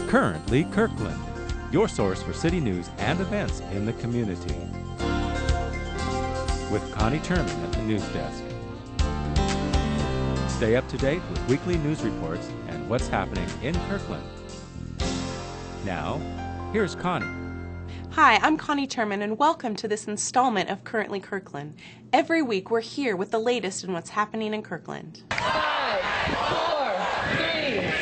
Currently Kirkland, your source for city news and events in the community. With Connie Terman at the news desk. Stay up to date with weekly news reports and what's happening in Kirkland. Now, here's Connie. Hi, I'm Connie Terman, and welcome to this installment of Currently Kirkland. Every week we're here with the latest in what's happening in Kirkland. 5, 4, 3, 2,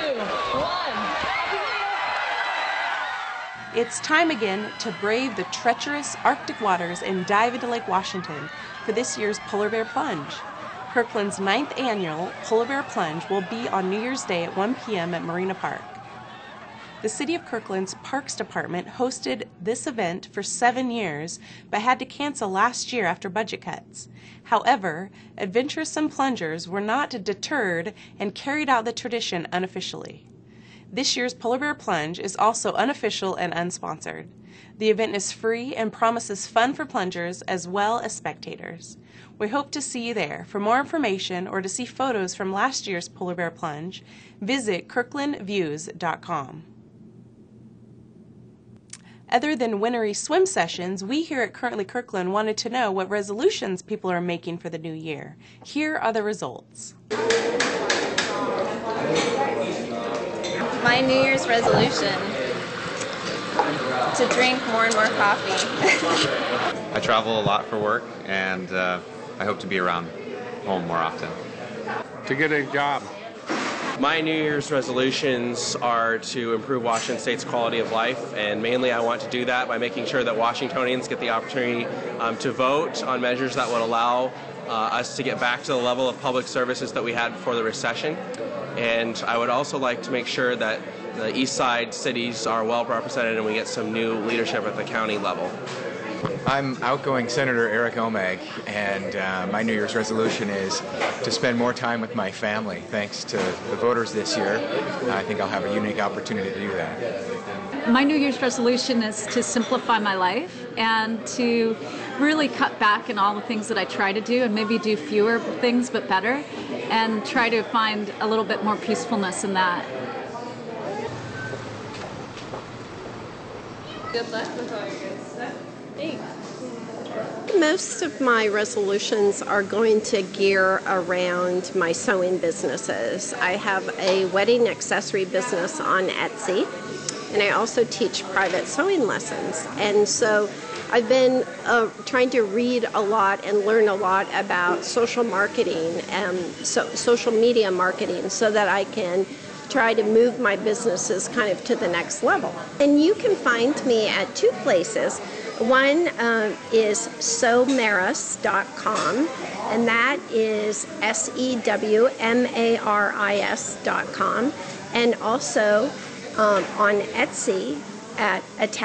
1. It's time again to brave the treacherous Arctic waters and dive into Lake Washington for this year's Polar Bear Plunge. Kirkland's 9th annual Polar Bear Plunge will be on New Year's Day at 1 p.m. at Marina Park. The City of Kirkland's Parks Department hosted this event for 7 years, but had to cancel last year after budget cuts. However, adventuresome plungers were not deterred and carried out the tradition unofficially. This year's Polar Bear Plunge is also unofficial and unsponsored. The event is free and promises fun for plungers as well as spectators. We hope to see you there. For more information or to see photos from last year's Polar Bear Plunge, visit kirklandviews.com. Other than wintry swim sessions, we here at Currently Kirkland wanted to know what resolutions people are making for the new year. Here are the results. My New Year's resolution, to drink more and more coffee. I travel a lot for work, and I hope to be around home more often. To get a job. My New Year's resolutions are to improve Washington State's quality of life, and mainly I want to do that by making sure that Washingtonians get the opportunity to vote on measures that would allow us to get back to the level of public services that we had before the recession. And I would also like to make sure that the East Side cities are well represented and we get some new leadership at the county level. I'm outgoing Senator Eric Omeg, and my New Year's resolution is to spend more time with my family. Thanks to the voters this year, I think I'll have a unique opportunity to do that. My New Year's resolution is to simplify my life and to really cut back in all the things that I try to do and maybe do fewer things but better, and try to find a little bit more peacefulness in that. Good luck with all your good stuff. Thanks. Most of my resolutions are going to gear around my sewing businesses. I have a wedding accessory business on Etsy, and I also teach private sewing lessons. And so I've been trying to read a lot and learn a lot about social marketing and social media marketing so that I can try to move my businesses kind of to the next level. And you can find me at 2 places. One is sewmaris.com, and that is SEWMARIS.com, and also on Etsy at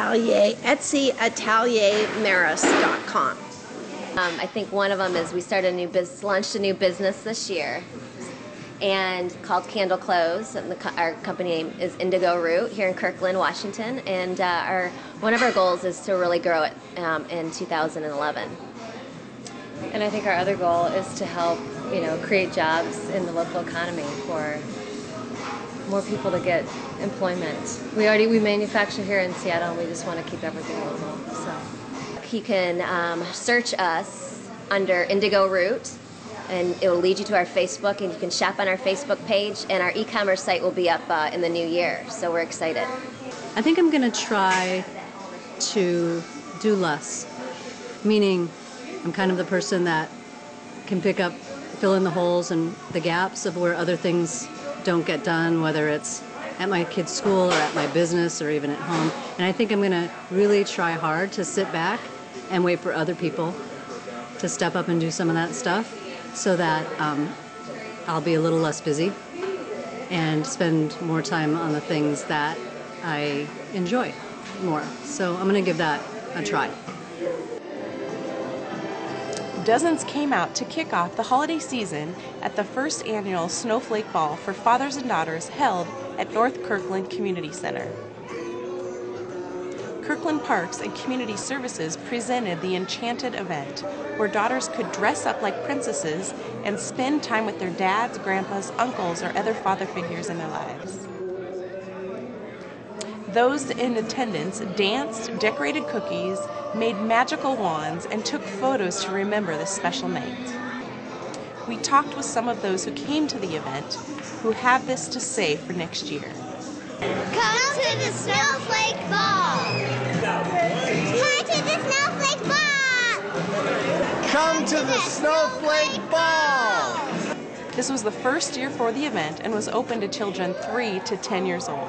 EtsyAtelierMaris.com. I think one of them is we launched a new business this year, and called Candle Clothes, and our company name is Indigo Root here in Kirkland, Washington, and one of our goals is to really grow it in 2011. And I think our other goal is to help, create jobs in the local economy for more people to get employment. We manufacture here in Seattle, and we just want to keep everything local. So you can search us under Indigo Root, and it will lead you to our Facebook, and you can shop on our Facebook page, and our e-commerce site will be up in the new year, so we're excited. I think I'm going to try to do less, meaning I'm kind of the person that can fill in the holes and the gaps of where other things don't get done, whether it's at my kid's school or at my business or even at home. And I think I'm going to really try hard to sit back and wait for other people to step up and do some of that stuff, so that I'll be a little less busy and spend more time on the things that I enjoy more. So I'm going to give that a try. Dozens came out to kick off the holiday season at the first annual Snowflake Ball for fathers and daughters held at North Kirkland Community Center. Kirkland Parks and Community Services presented the Enchanted event, where daughters could dress up like princesses and spend time with their dads, grandpas, uncles, or other father figures in their lives. Those in attendance danced, decorated cookies, made magical wands, and took photos to remember this special night. We talked with some of those who came to the event who have this to say for next year. Come to the Snowflake Ball! Come to the Snowflake Ball! Come to the Snowflake Ball! This was the first year for the event and was open to children 3 to 10 years old.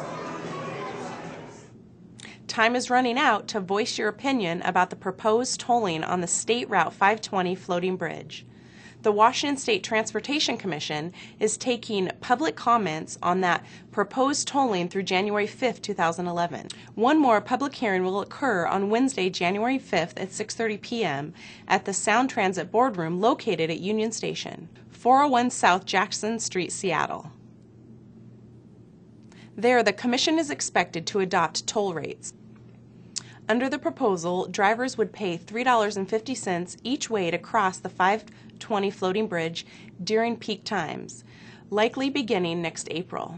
Time is running out to voice your opinion about the proposed tolling on the State Route 520 floating bridge. The Washington State Transportation Commission is taking public comments on that proposed tolling through January 5, 2011. One more public hearing will occur on Wednesday, January 5th at 6:30 p.m. at the Sound Transit Boardroom located at Union Station, 401 South Jackson Street, Seattle. There, the Commission is expected to adopt toll rates. Under the proposal, drivers would pay $3.50 each way to cross the 520 floating bridge during peak times, likely beginning next April.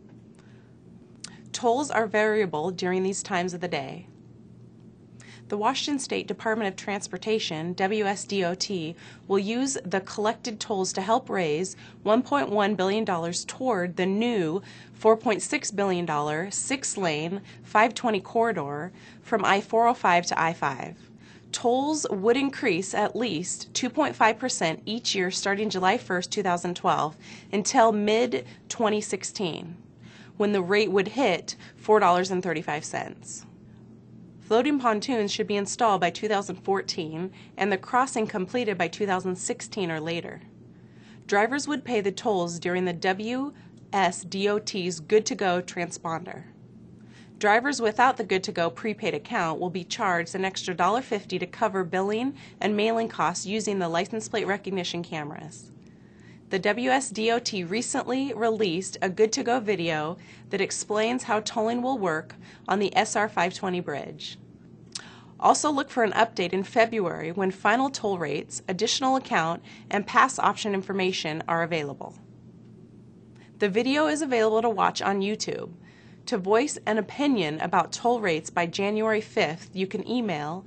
Tolls are variable during these times of the day. The Washington State Department of Transportation, WSDOT, will use the collected tolls to help raise $1.1 billion toward the new $4.6 billion 6-lane 520 corridor from I-405 to I-5. Tolls would increase at least 2.5% each year starting July 1, 2012 until mid-2016, when the rate would hit $4.35. Floating pontoons should be installed by 2014 and the crossing completed by 2016 or later. Drivers would pay the tolls during the WSDOT's Good to Go transponder. Drivers without the Good to Go prepaid account will be charged an extra $1.50 to cover billing and mailing costs using the license plate recognition cameras. The WSDOT recently released a Good to Go video that explains how tolling will work on the SR 520 bridge. Also look for an update in February when final toll rates, additional account, and pass option information are available. The video is available to watch on YouTube. To voice an opinion about toll rates by January 5th, you can email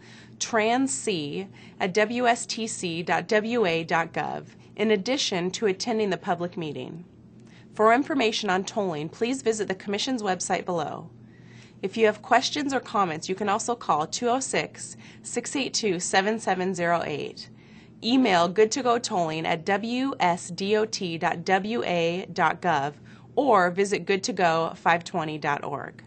transc@wstc.wa.gov. in addition to attending the public meeting. For information on tolling, please visit the Commission's website below. If you have questions or comments, you can also call 206-682-7708. Email goodtogotolling@wsdot.wa.gov or visit goodtogo520.org.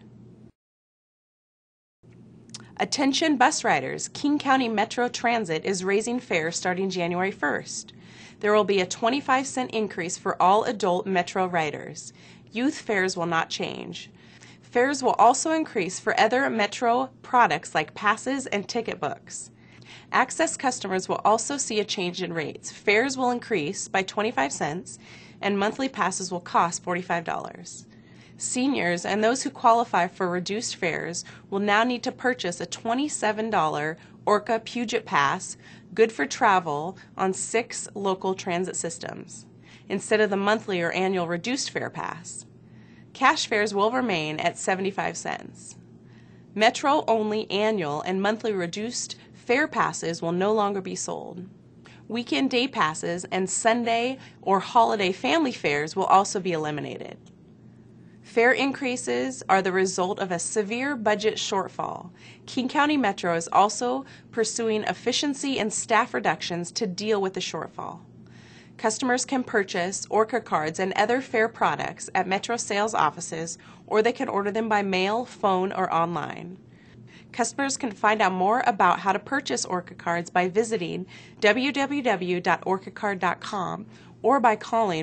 Attention bus riders, King County Metro Transit is raising fares starting January 1st. There will be a 25-cent increase for all adult Metro riders. Youth fares will not change. Fares will also increase for other Metro products like passes and ticket books. Access customers will also see a change in rates. Fares will increase by 25 cents and monthly passes will cost $45. Seniors and those who qualify for reduced fares will now need to purchase a $27 Orca Puget Pass, good for travel on 6 local transit systems, instead of the monthly or annual reduced fare pass. Cash fares will remain at 75 cents. Metro-only annual and monthly reduced fare passes will no longer be sold. Weekend day passes and Sunday or holiday family fares will also be eliminated. Fare increases are the result of a severe budget shortfall. King County Metro is also pursuing efficiency and staff reductions to deal with the shortfall. Customers can purchase Orca cards and other fare products at Metro sales offices, or they can order them by mail, phone, or online. Customers can find out more about how to purchase Orca cards by visiting www.orcacard.com or by calling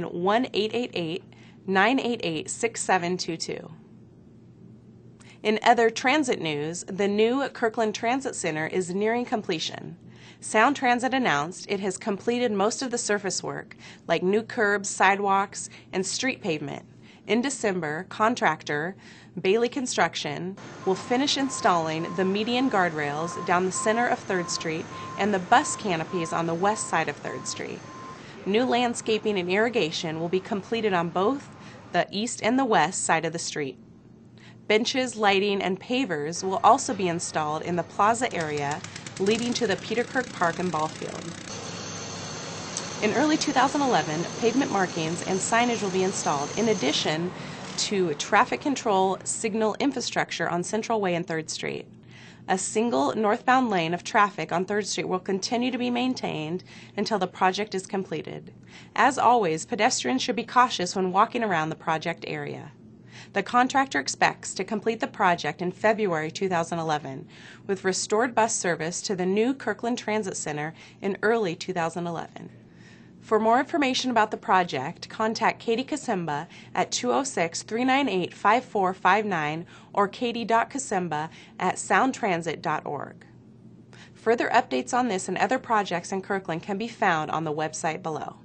1-888-988-6722. In other transit news, the new Kirkland Transit Center is nearing completion. Sound Transit announced it has completed most of the surface work, like new curbs, sidewalks, and street pavement. In December, contractor Bailey Construction will finish installing the median guardrails down the center of 3rd Street and the bus canopies on the west side of 3rd Street. New landscaping and irrigation will be completed on both the east and the west side of the street. Benches, lighting, and pavers will also be installed in the plaza area leading to the Peter Kirk Park and ball field. In early 2011, pavement markings and signage will be installed in addition to traffic control signal infrastructure on Central Way and 3rd Street. A single northbound lane of traffic on 3rd Street will continue to be maintained until the project is completed. As always, pedestrians should be cautious when walking around the project area. The contractor expects to complete the project in February 2011, with restored bus service to the new Kirkland Transit Center in early 2011. For more information about the project, contact Katie Kasimba at 206-398-5459 or katie.kasimba@soundtransit.org. Further updates on this and other projects in Kirkland can be found on the website below.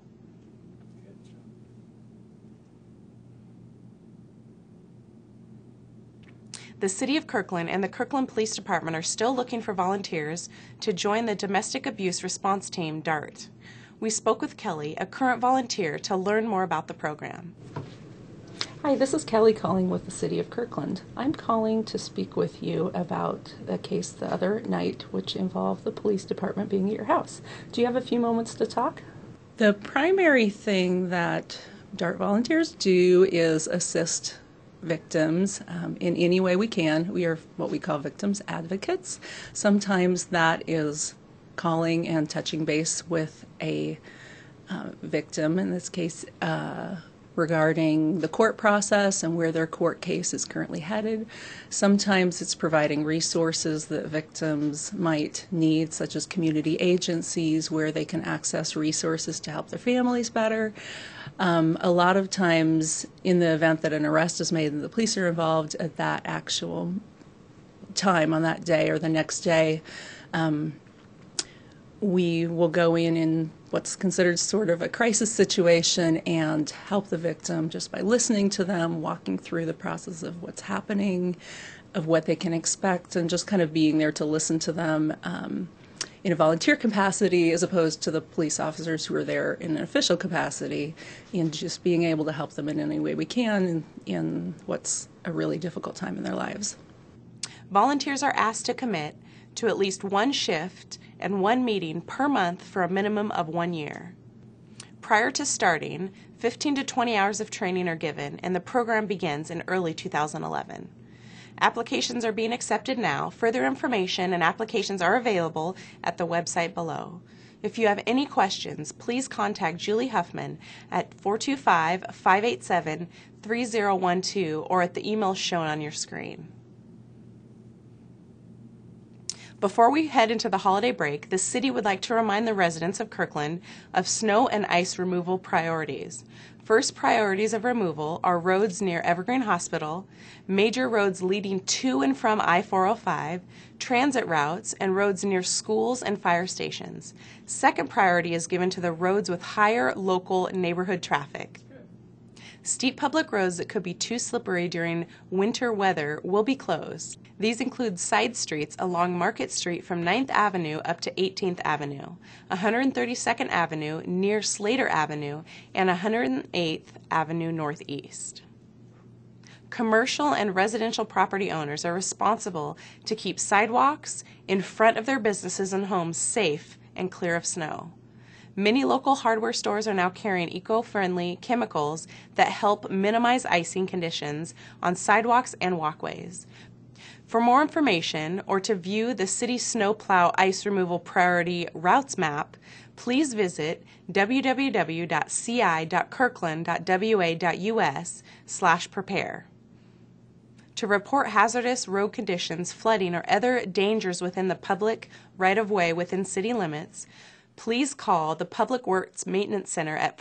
The City of Kirkland and the Kirkland Police Department are still looking for volunteers to join the Domestic Abuse Response Team, DART. We spoke with Kelly, a current volunteer, to learn more about the program. Hi, this is Kelly calling with the City of Kirkland. I'm calling to speak with you about a case the other night which involved the police department being at your house. Do you have a few moments to talk? The primary thing that DART volunteers do is assist victims in any way we can. We are what we call victims advocates. Sometimes that is calling and touching base with a victim, in this case regarding the court process and where their court case is currently headed. Sometimes it's providing resources that victims might need, such as community agencies where they can access resources to help their families better. A lot of times, in the event that an arrest is made and the police are involved at that actual time on that day or the next day, we will go in what's considered sort of a crisis situation and help the victim just by listening to them, walking through the process of what's happening, of what they can expect, and just kind of being there to listen to them in a volunteer capacity as opposed to the police officers who are there in an official capacity, and just being able to help them in any way we can in what's a really difficult time in their lives. Volunteers are asked to commit to at least one shift and one meeting per month for a minimum of 1 year. Prior to starting, 15 to 20 hours of training are given, and the program begins in early 2011. Applications are being accepted now. Further information and applications are available at the website below. If you have any questions, please contact Julie Huffman at 425-587-3012 or at the email shown on your screen. Before we head into the holiday break, the city would like to remind the residents of Kirkland of snow and ice removal priorities. First priorities of removal are roads near Evergreen Hospital, major roads leading to and from I-405, transit routes, and roads near schools and fire stations. Second priority is given to the roads with higher local neighborhood traffic. Steep public roads that could be too slippery during winter weather will be closed. These include side streets along Market Street from 9th Avenue up to 18th Avenue, 132nd Avenue near Slater Avenue, and 108th Avenue Northeast. Commercial and residential property owners are responsible to keep sidewalks in front of their businesses and homes safe and clear of snow. Many local hardware stores are now carrying eco-friendly chemicals that help minimize icing conditions on sidewalks and walkways. For more information or to view the city snowplow ice removal priority routes map, please visit www.ci.kirkland.wa.us/prepare. To report hazardous road conditions, flooding, or other dangers within the public right-of-way within city limits, please call the Public Works Maintenance Center at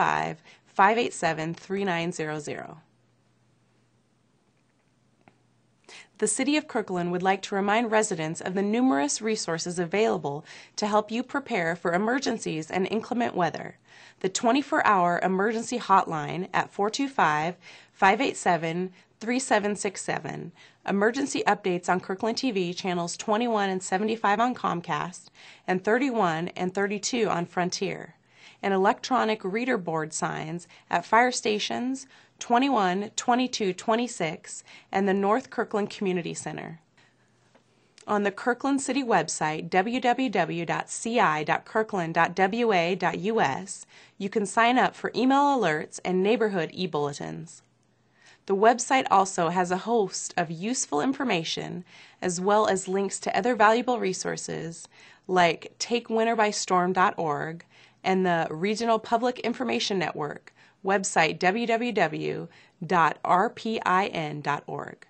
425-587-3900. The City of Kirkland would like to remind residents of the numerous resources available to help you prepare for emergencies and inclement weather. The 24-hour emergency hotline at 425-587-3767, emergency updates on Kirkland TV channels 21 and 75 on Comcast, and 31 and 32 on Frontier, and electronic reader board signs at fire stations, 21 22 26 and the North Kirkland Community Center. On the Kirkland City website, www.ci.kirkland.wa.us, you can sign up for email alerts and neighborhood e-bulletins. The website also has a host of useful information as well as links to other valuable resources like takewinterbystorm.org and the Regional Public Information Network website www.rpin.org.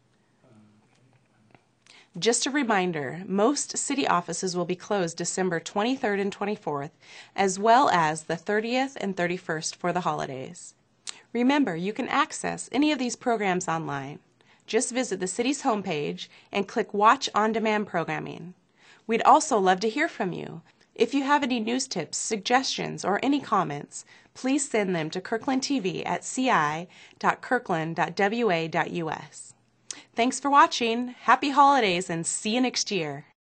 Just a reminder, most city offices will be closed December 23rd and 24th, as well as the 30th and 31st for the holidays. Remember, you can access any of these programs online. Just visit the city's homepage and click Watch On Demand Programming. We'd also love to hear from you. If you have any news tips, suggestions, or any comments, please send them to kirklandtv@ci.kirkland.wa.us. Thanks for watching. Happy holidays and see you next year.